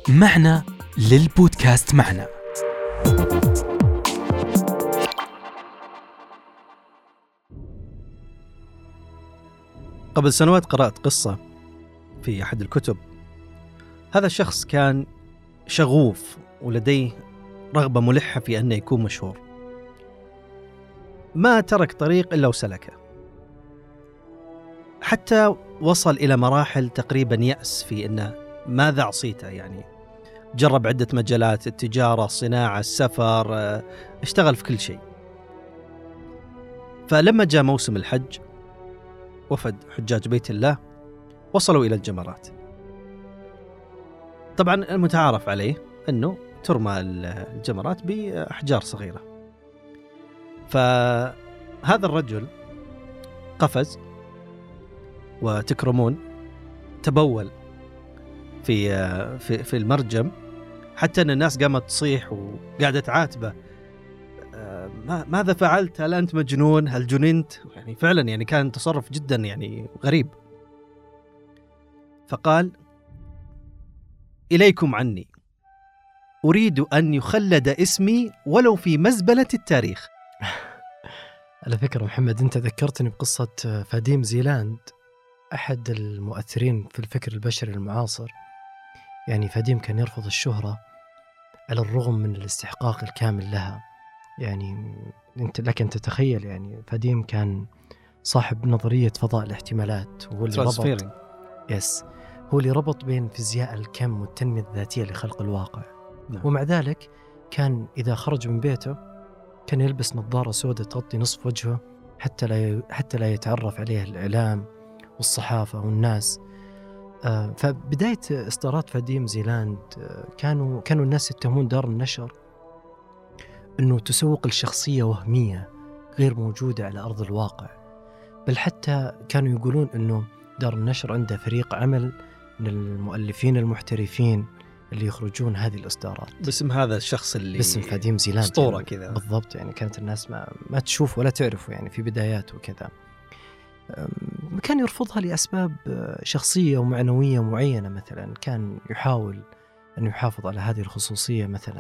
معنا للبودكاست معنا. قبل سنوات قرأت قصة في أحد الكتب. هذا الشخص كان شغوف ولديه رغبة ملحة في أن يكون مشهور، ما ترك طريق إلا وسلكه، حتى وصل إلى مراحل تقريبا يأس في أنه ماذا عصيته. يعني جرب عدة مجالات، التجارة، الصناعة، السفر، اشتغل في كل شيء. فلما جاء موسم الحج وفد حجاج بيت الله وصلوا إلى الجمرات. طبعا المتعارف عليه أنه ترمى الجمرات بأحجار صغيرة. فهذا الرجل قفز وتكرمون تبول في المرجم، حتى أن الناس قامت تصيح وقاعدة تعاتبه: ماذا فعلت؟ هل أنت مجنون؟ هل جننت؟ يعني فعلا يعني كان تصرف جدا يعني غريب. فقال: إليكم عني، أريد أن يخلد اسمي ولو في مزبلة التاريخ. على فكرة محمد، أنت ذكرتني بقصة فاديم زيلاند، أحد المؤثرين في الفكر البشري المعاصر. يعني فاديم كان يرفض الشهرة على الرغم من الاستحقاق الكامل لها. يعني أنت لكن تتخيل، يعني فاديم كان صاحب نظرية فضاء الاحتمالات، وهو اللي ربط بين فيزياء الكم والتنمية الذاتية لخلق الواقع. ومع ذلك كان إذا خرج من بيته كان يلبس نظارة سوداء تغطي نصف وجهه حتى لا يتعرف عليه الإعلام والصحافة والناس. فبداية إصدارات فاديم زيلاند كانوا الناس يتهمون دار النشر أنه تسوق الشخصية وهمية غير موجودة على أرض الواقع، بل حتى كانوا يقولون أنه دار النشر عنده فريق عمل من المؤلفين المحترفين اللي يخرجون هذه الإصدارات باسم هذا الشخص اللي باسم فاديم زيلاند، أسطورة يعني كذا. بالضبط، يعني كانت الناس ما تشوف ولا تعرفه يعني في بداياته وكذا. كان يرفضها لأسباب شخصية ومعنوية معينة. مثلا كان يحاول أن يحافظ على هذه الخصوصية. مثلا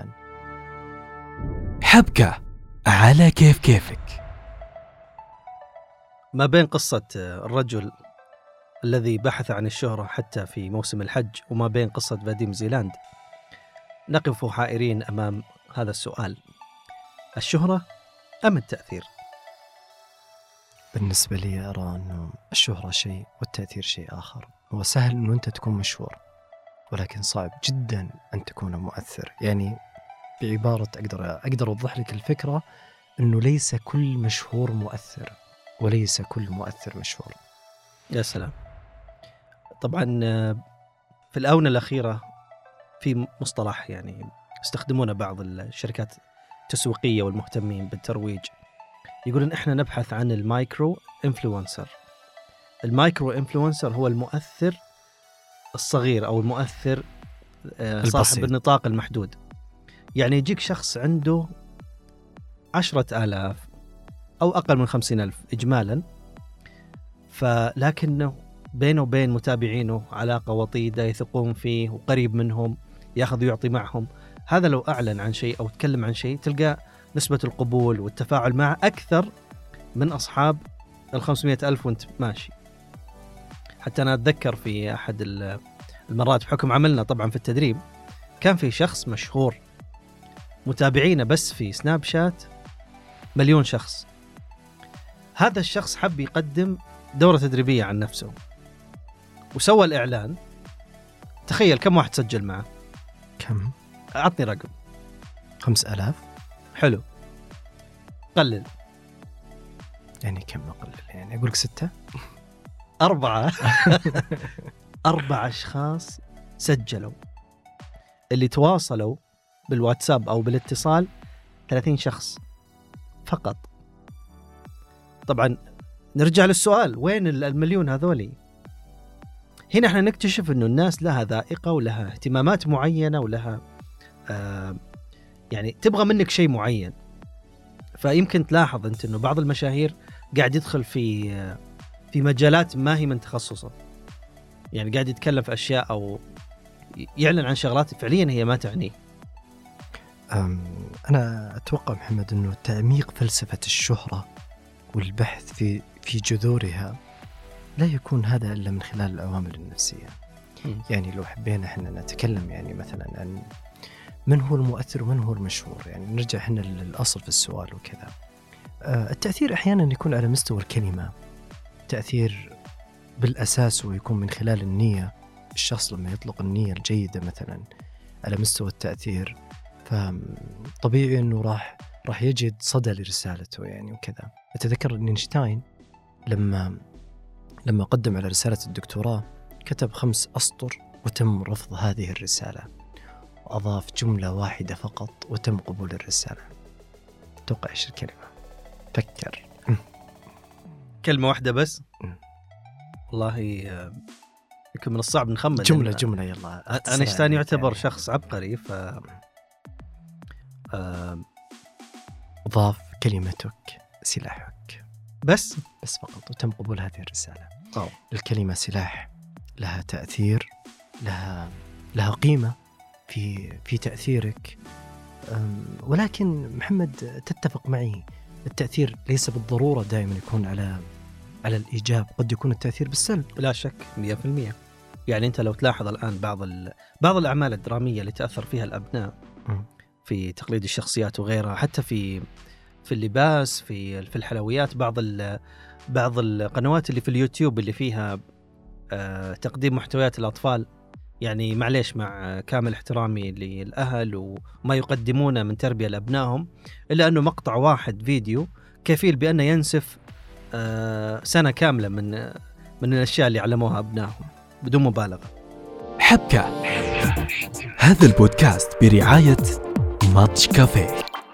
حبكة على كيفك. ما بين قصة الرجل الذي بحث عن الشهرة حتى في موسم الحج وما بين قصة فاديم زيلاند، نقف حائرين أمام هذا السؤال: الشهرة أم التأثير؟ بالنسبة لي أرى أنه الشهرة شيء والتأثير شيء آخر. هو سهل أنه أنت تكون مشهور، ولكن صعب جدا أن تكون مؤثر. يعني بعبارة أقدر أوضح لك الفكرة، أنه ليس كل مشهور مؤثر، وليس كل مؤثر مشهور. يا سلام. طبعا في الآونة الأخيرة في مصطلح يعني استخدمونه بعض الشركات التسويقية والمهتمين بالترويج، يقولون إحنا نبحث عن المايكرو إنفلونسر. المايكرو إنفلونسر هو المؤثر الصغير أو المؤثر صاحب النطاق المحدود. يعني يجيك شخص عنده 10,000 أو أقل من 50,000 إجمالا، فلكنه بينه وبين متابعينه علاقة وطيدة، يثقون فيه وقريب منهم، يأخذ ويعطي معهم. هذا لو أعلن عن شيء أو تكلم عن شيء تلقى نسبة القبول والتفاعل معه أكثر من أصحاب 500,000 وانت ماشي. حتى أنا أتذكر في أحد المرات بحكم عملنا طبعا في التدريب، كان في شخص مشهور متابعينه بس في سناب شات 1,000,000 شخص. هذا الشخص حب يقدم دورة تدريبية عن نفسه وسوى الإعلان. تخيل كم واحد سجل معه؟ كم؟ أعطني رقم. 5,000. حلو. قلل. يعني كم نقلل؟ يعني أقولك 6. 4. 4 أشخاص سجلوا. اللي تواصلوا بالواتساب أو بالاتصال 30 شخص فقط. طبعا نرجع للسؤال: وين 1,000,000 هذولي؟ هنا احنا نكتشف انه الناس لها ذائقة ولها اهتمامات معينة ولها يعني تبغى منك شيء معين. فيمكن تلاحظ انت انه بعض المشاهير قاعد يدخل في مجالات ما هي من تخصصه، يعني قاعد يتكلم في اشياء او يعلن عن شغلات فعليا هي ما تعنيه. أنا أتوقع محمد أنه تعميق فلسفة الشهرة والبحث في جذورها لا يكون هذا إلا من خلال العوامل النفسية. يعني لو حبينا إحنا نتكلم يعني مثلا عن من هو المؤثر ومن هو المشهور، يعني نرجع إحنا للأصل في السؤال وكذا. التأثير أحيانا يكون على مستوى الكلمة، تأثير بالأساس ويكون من خلال النية. الشخص لما يطلق النية الجيدة مثلا على مستوى التأثير، فطبيعي أنه راح يجد صدى لرسالته يعني وكذا. أتذكر أن أينشتاين لما قدم على رسالة الدكتوراه كتب 5 أسطر وتم رفض هذه الرسالة، وأضاف جملة واحدة فقط وتم قبول الرسالة. توقع إيش الكلمة؟ فكر. كلمة واحدة بس. والله يمكن من الصعب نخمن. جملة يلا. أينشتاين يعتبر شخص عبقري، أضاف كلمتك سلاحك بس فقط وتم قبول هذه الرسالة. أوه. الكلمة سلاح، لها تأثير، لها قيمة في تأثيرك. ولكن محمد تتفق معي، التأثير ليس بالضرورة دائما يكون على الإيجاب، قد يكون التأثير بالسلب. لا شك 100%. يعني أنت لو تلاحظ الآن بعض الأعمال الدرامية اللي تأثر فيها الأبناء في تقليد الشخصيات وغيرها، حتى في اللباس، في الحلويات، بعض القنوات اللي في اليوتيوب اللي فيها تقديم محتويات الأطفال. يعني معليش، مع كامل احترامي للأهل وما يقدمونه من تربية لأبنائهم، إلا أنه مقطع واحد فيديو كفيل بأنه ينسف سنة كاملة من الأشياء اللي علموها أبنائهم بدون مبالغة. حبكة. هذا البودكاست برعاية ماتش كافيه.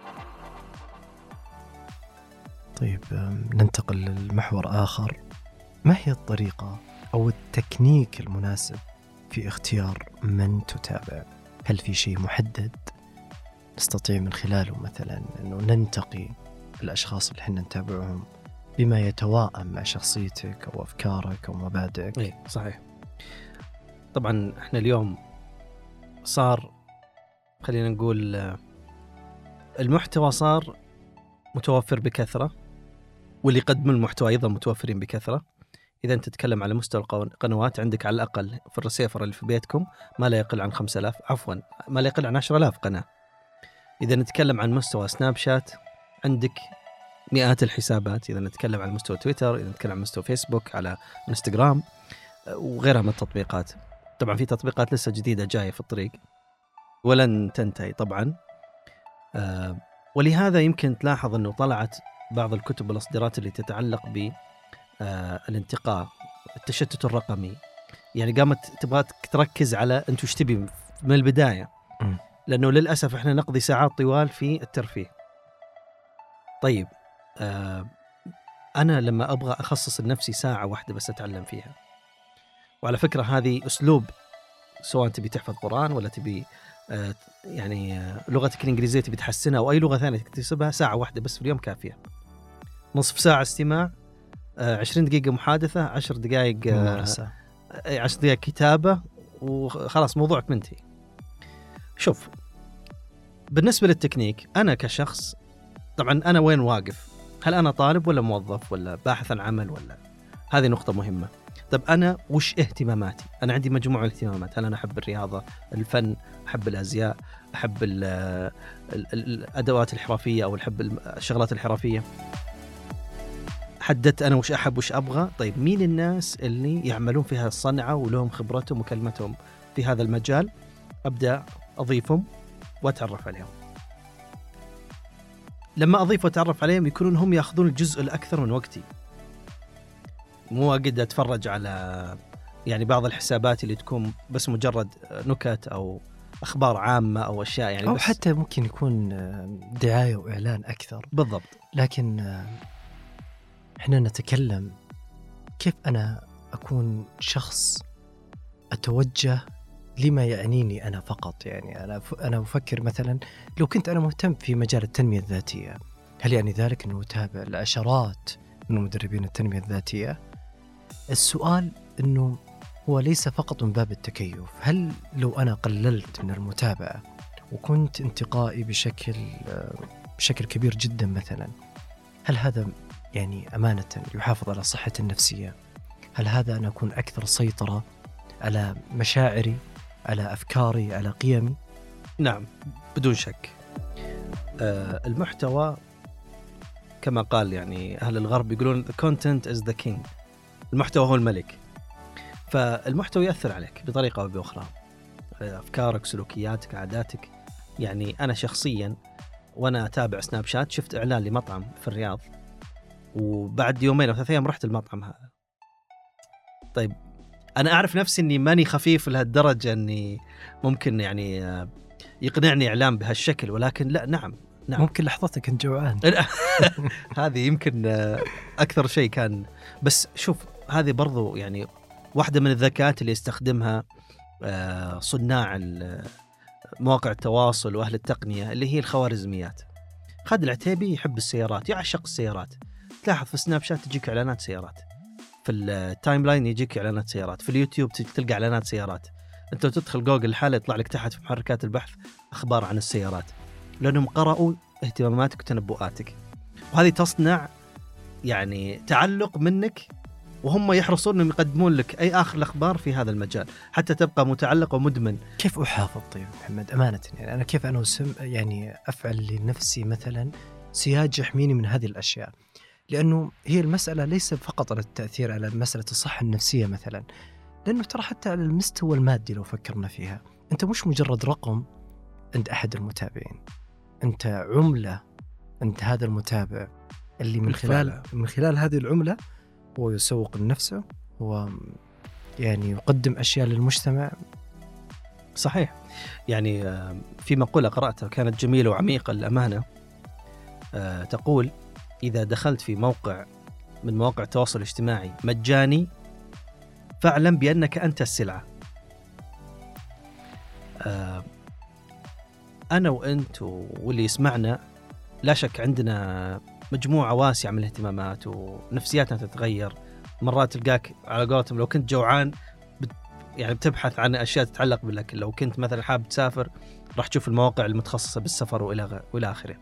طيب ننتقل للمحور آخر. ما هي الطريقة أو التكنيك المناسب في اختيار من تتابع؟ هل في شيء محدد نستطيع من خلاله مثلا أنه ننتقي الأشخاص اللي حنا نتابعهم بما يتوائم مع شخصيتك أو أفكارك أو مبادئك؟ إيه صحيح. طبعا احنا اليوم صار، خلينا نقول، المحتوى صار متوفر بكثرة، واللي يقدمون المحتوى أيضا متوفرين بكثرة. إذا أنت تتكلم على مستوى القنوات، عندك على الأقل في الرسيفر اللي في بيتكم ما لا يقل عن 5000، عفوا ما لا يقل عن 10000 قناة. إذا نتكلم عن مستوى سناب شات، عندك مئات الحسابات. إذا نتكلم عن مستوى تويتر، إذا نتكلم عن مستوى فيسبوك، على انستغرام وغيرها من التطبيقات. طبعا في تطبيقات لسه جديدة جاية في الطريق ولن تنتهي طبعا. ولهذا يمكن تلاحظ أنه طلعت بعض الكتب والإصدارات اللي تتعلق بالانتقاء، التشتت الرقمي. يعني قامت تبغى تركز على أنت وش تبي من البداية، لأنه للأسف إحنا نقضي ساعات طوال في الترفيه. طيب أنا لما أبغى أخصص لنفسي ساعة واحدة بس أتعلم فيها، وعلى فكرة هذه أسلوب، سواء تبي تحفظ قرآن ولا تبي يعني لغتك الإنجليزية تبي تحسنها أو أي لغة ثانية تكتسبها، ساعة واحدة بس في اليوم كافية. نصف ساعة استماع، 20 دقيقة محادثة، 10 دقائق ممارسة، 10 دقائق كتابة، وخلاص موضوعك منتهي. شوف، بالنسبة للتكنيك، أنا كشخص طبعا أنا وين واقف؟ هل أنا طالب ولا موظف ولا باحث عن عمل؟ ولا هذه نقطة مهمة. طب أنا وش اهتماماتي؟ أنا عندي مجموعة من الاهتمامات. هل أنا أحب الرياضة، الفن، أحب الأزياء، أحب الأدوات الحرفية أو أحب الشغلات الحرفية؟ حددت أنا وش أحب وش أبغى. طيب مين الناس اللي يعملون في هذه الصنعة ولهم خبرتهم وكلمتهم في هذا المجال؟ أبدأ أضيفهم وأتعرف عليهم. لما أضيف وأتعرف عليهم يكونون هم يأخذون الجزء الأكثر من وقتي، مو قد أتفرج على يعني بعض الحسابات اللي تكون بس مجرد نكت أو أخبار عامة أو أشياء يعني، أو بس حتى ممكن يكون دعاية وإعلان أكثر. بالضبط. لكن إحنا نتكلم كيف أنا أكون شخص أتوجه لما يعنيني أنا فقط. يعني أنا أفكر مثلا لو كنت أنا مهتم في مجال التنمية الذاتية، هل يعني ذلك أنه أتابع العشرات من مدربين التنمية الذاتية؟ السؤال أنه هو ليس فقط من باب التكيف. هل لو أنا قللت من المتابعة وكنت انتقائي بشكل كبير جدا مثلا، هل هذا يعني أمانة يحافظ على صحتي النفسية؟ هل هذا أنا أكون أكثر سيطرة على مشاعري، على أفكاري، على قيمي؟ نعم بدون شك. المحتوى كما قال يعني أهل الغرب يقولون the content is the king، المحتوى هو الملك. فالمحتوى يأثر عليك بطريقة أو بأخرى، أفكارك، سلوكياتك، عاداتك. يعني أنا شخصيا وأنا أتابع سناب شات شفت إعلان لمطعم في الرياض، وبعد يومين أو 3 أيام رحت المطعم هذا. طيب أنا أعرف نفسي أني ماني خفيف لهالدرجة أني ممكن يعني يقنعني إعلان بهالشكل، ولكن لا، نعم ممكن لحظتك أنت جوعان. هذه يمكن أكثر شيء كان. بس شوف، هذه برضو يعني واحدة من الذكاءات اللي يستخدمها صناع مواقع التواصل وأهل التقنية، اللي هي الخوارزميات. خالد العتيبي يحب السيارات، يعشق السيارات. تلاحظ في سناب شات تجيك إعلانات سيارات، في التايم لاين يجيك إعلانات سيارات، في اليوتيوب تلقى إعلانات سيارات. أنت لو تدخل جوجل الحالة يطلع لك تحت في محركات البحث أخبار عن السيارات، لأنهم قرأوا اهتماماتك وتنبؤاتك، وهذه تصنع يعني تعلق منك، وهم يحرصون أنهم يقدمون لك أي آخر الأخبار في هذا المجال حتى تبقى متعلق ومدمن. كيف أحافظ طيب محمد أمانة؟ يعني أنا كيف أنا يعني أفعل لنفسي مثلا سياج يحميني من هذه الأشياء؟ لأنه هي المسألة ليس فقط على التأثير على مسألة الصحة النفسية مثلا، لأنه ترى حتى على المستوى المادي لو فكرنا فيها، أنت مش مجرد رقم عند أحد المتابعين، أنت عملة عند هذا المتابع اللي من خلال هذه العملة هو يسوق لنفسه، هو يعني يقدم أشياء للمجتمع. صحيح. يعني في مقولة قرأتها كانت جميلة وعميقة للأمانة، تقول: إذا دخلت في موقع من مواقع التواصل الاجتماعي مجاني فاعلم بأنك أنت السلعة. أنا وأنت واللي يسمعنا لا شك عندنا مجموعة واسعة من الاهتمامات، ونفسياتنا تتغير. مرات تلقاك على قولتهم لو كنت جوعان يعني بتبحث عن أشياء تتعلق بالأكل، لو كنت مثلا حاب تسافر راح تشوف المواقع المتخصصة بالسفر وإلى آخره.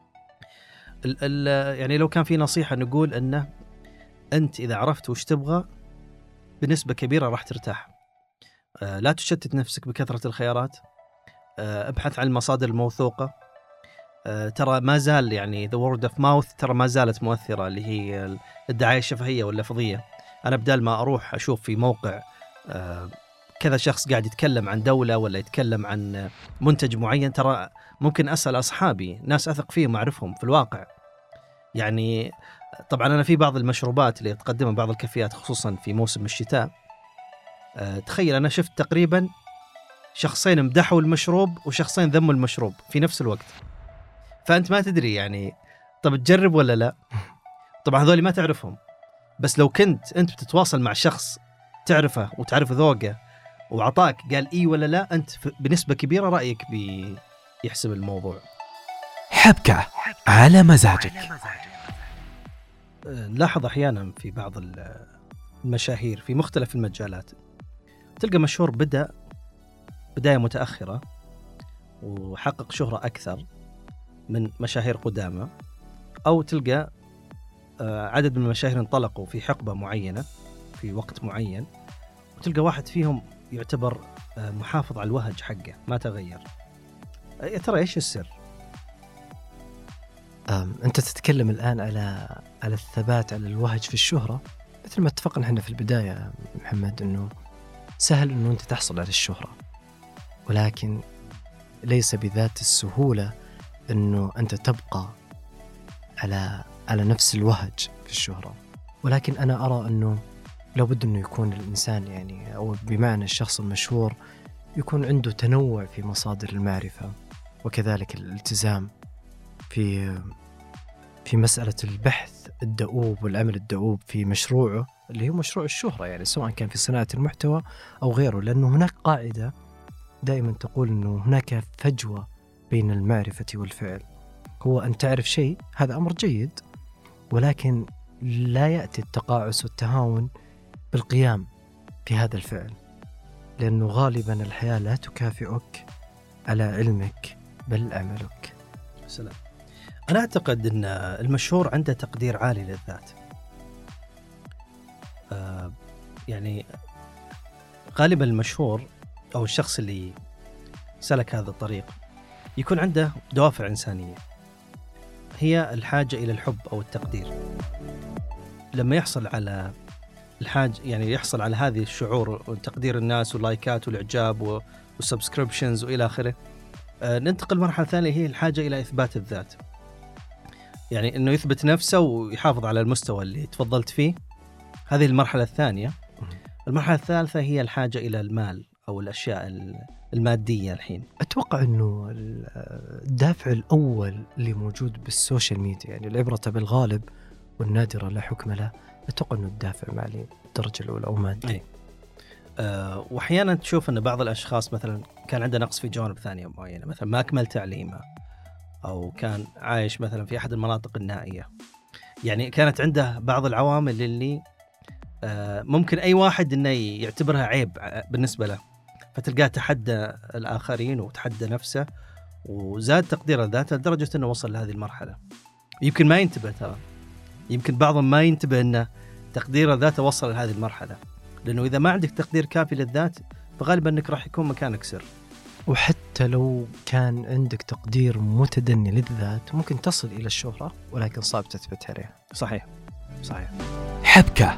يعني لو كان في نصيحة نقول أنه أنت إذا عرفت وش تبغى بنسبة كبيرة راح ترتاح. لا تشتت نفسك بكثرة الخيارات، ابحث عن المصادر الموثوقة. ترى ما زال يعني the word of mouth ترى ما زالت مؤثرة، اللي هي الدعاية الشفهية واللفظية. أنا بدال ما أروح أشوف في موقع كذا شخص قاعد يتكلم عن دولة ولا يتكلم عن منتج معين، ترى ممكن أسأل أصحابي، ناس أثق فيهم أعرفهم في الواقع. يعني طبعا أنا في بعض المشروبات اللي تقدمها بعض الكافيات خصوصا في موسم الشتاء، تخيل أنا شفت تقريبا شخصين مدحوا المشروب وشخصين ذموا المشروب في نفس الوقت. فأنت ما تدري يعني طب تجرب ولا لا. طبعا هذول ما تعرفهم، بس لو كنت أنت بتتواصل مع شخص تعرفه وتعرف ذوقه وعطاك قال إيه ولا لا، أنت بنسبة كبيرة رأيك بيحسب الموضوع. حبكة على مزاجك. لاحظ أحيانا في بعض المشاهير في مختلف المجالات، تلقى مشهور بداية متأخرة وحقق شهرة أكثر من مشاهير قدامى، أو تلقى عدد من المشاهير انطلقوا في حقبة معينة في وقت معين، وتلقى واحد فيهم يعتبر محافظ على الوهج حقه ما تغير. يا ترى إيش السر؟ أنت تتكلم الآن على الثبات على الوهج في الشهرة. مثل ما اتفقنا احنا في البداية محمد، أنه سهل أنه أنت تحصل على الشهرة، ولكن ليس بذات السهولة أنه أنت تبقى على نفس الوهج في الشهرة. ولكن أنا أرى أنه لو بد أنه يكون الإنسان يعني، أو بمعنى الشخص المشهور، يكون عنده تنوع في مصادر المعرفة، وكذلك الالتزام في مسألة البحث الدؤوب والعمل الدؤوب في مشروعه اللي هو مشروع الشهرة، يعني سواء كان في صناعة المحتوى أو غيره. لأنه هناك قاعدة دائما تقول أنه هناك فجوة بين المعرفة والفعل. هو أن تعرف شيء هذا أمر جيد، ولكن لا يأتي التقاعس والتهاون بالقيام في هذا الفعل، لأنه غالبا الحياة لا تكافئك على علمك بل عملك. سلام. أنا أعتقد أن المشهور عنده تقدير عالي للذات. يعني غالبا المشهور أو الشخص اللي سلك هذا الطريق يكون عنده دوافع إنسانية، هي الحاجة إلى الحب أو التقدير. لما يحصل على الحاجة، يعني يحصل على هذه الشعور وتقدير الناس واللايكات والإعجاب والسبسكريبشنز وإلى آخره، ننتقل مرحلة ثانية هي الحاجة إلى إثبات الذات، يعني إنه يثبت نفسه ويحافظ على المستوى اللي تفضلت فيه. هذه المرحلة الثانية. المرحلة الثالثة هي الحاجة إلى المال أو الأشياء المادية. الحين أتوقع أنه الدافع الأول اللي موجود بالسوشيال ميديا، يعني العبرة بالغالب والنادرة لا حكم له، أتوقع أنه الدافع مالي الدرجة الأولى أو مادي. وأحيانا تشوف أن بعض الأشخاص مثلا كان عنده نقص في جوانب ثانية معينة، مثلا ما أكمل تعليمه أو كان عايش مثلا في أحد المناطق النائية، يعني كانت عنده بعض العوامل اللي ممكن أي واحد إنه يعتبرها عيب بالنسبة له، فتلقاه تحدى الآخرين وتحدى نفسه وزاد تقدير ذاته لدرجة أنه وصل لهذه المرحلة. يمكن ما ينتبه، ترى يمكن بعضهم ما ينتبه أنه تقدير ذاته وصل لهذه المرحلة، لأنه إذا ما عندك تقدير كافي للذات فغالبا أنك راح يكون مكانك سر. وحتى لو كان عندك تقدير متدني للذات ممكن تصل إلى الشهرة، ولكن صعب تثبت عليها. صحيح. حبكة.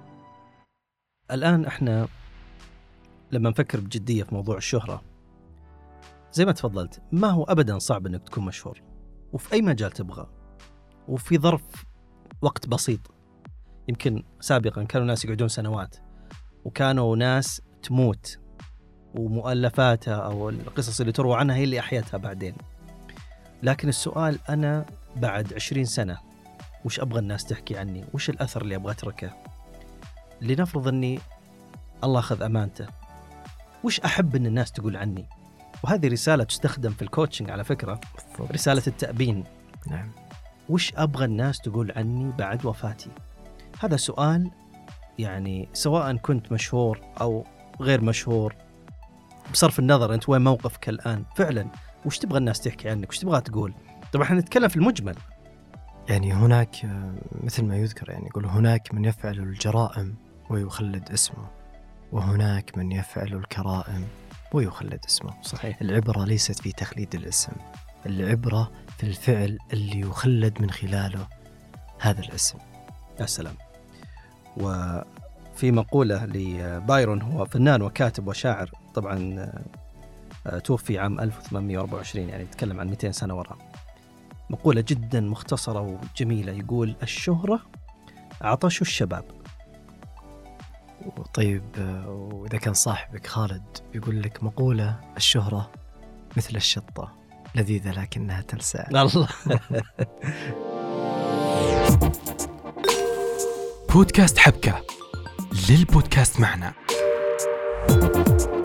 الآن إحنا لما نفكر بجدية في موضوع الشهرة، زي ما تفضلت، ما هو أبدا صعب أنك تكون مشهور وفي أي مجال تبغى وفي ظرف وقت بسيط. يمكن سابقا كانوا ناس يقعدون سنوات، وكانوا ناس تموت ومؤلفاتها أو القصص اللي تروى عنها هي اللي أحيتها بعدين. لكن السؤال، أنا بعد 20 سنة وش أبغى الناس تحكي عني؟ وش الأثر اللي أبغى أتركه؟ لنفرض أني الله أخذ أمانته، وش أحب أن الناس تقول عني؟ وهذه رسالة تستخدم في الكوتشنج على فكرة، رسالة التأبين. نعم. وش أبغى الناس تقول عني بعد وفاتي؟ هذا سؤال، يعني سواء كنت مشهور أو غير مشهور، بصرف النظر أنت وين موقفك الآن، فعلا وش تبغى الناس تحكي عنك؟ وش تبغى تقول؟ طبعا احنا نتكلم في المجمل. يعني هناك مثل ما يذكر، يعني يقول هناك من يفعل الجرائم ويخلد اسمه، وهناك من يفعل الكرائم ويخلد اسمه. صحيح. العبرة ليست في تخليد الاسم، العبرة في الفعل اللي يخلد من خلاله هذا الاسم. يا سلام. وفي مقولة لبايرون، هو فنان وكاتب وشاعر، طبعا توفي عام 1824، يعني يتكلم عن 200 سنة وراء. مقولة جدا مختصرة وجميلة، يقول: الشهرة عطش الشباب. طيب، وإذا كان صاحبك خالد بيقول لك مقولة: الشهرة مثل الشطة لذيذة لكنها تلسع. الله. بودكاست حبكة، للبودكاست معنا.